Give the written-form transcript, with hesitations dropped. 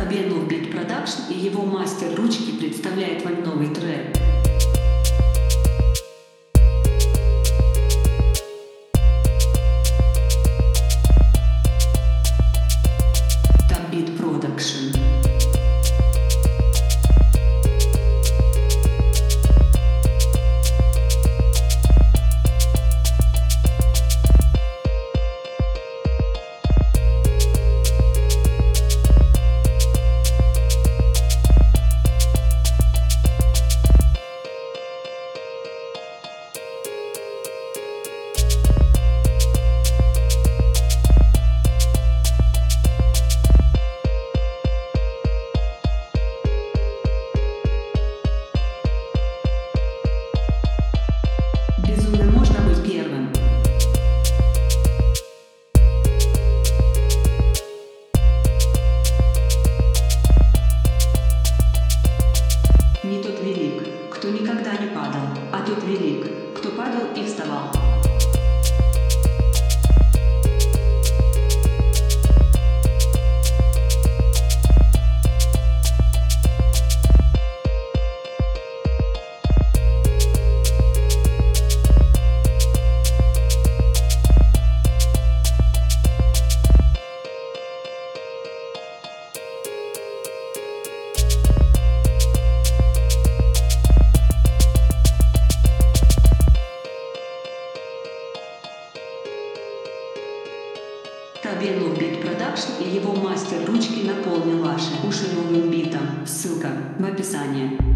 Табенов Beat Production и его мастер ручки представляет вам новый трек. Beat Production. Безумно можно быть первым. Не тот велик, кто никогда не падал, а тот велик, кто падал и вставал. Табенов Beat Production и его мастер ручки наполнил ваши уши новым битом. Ссылка в описании.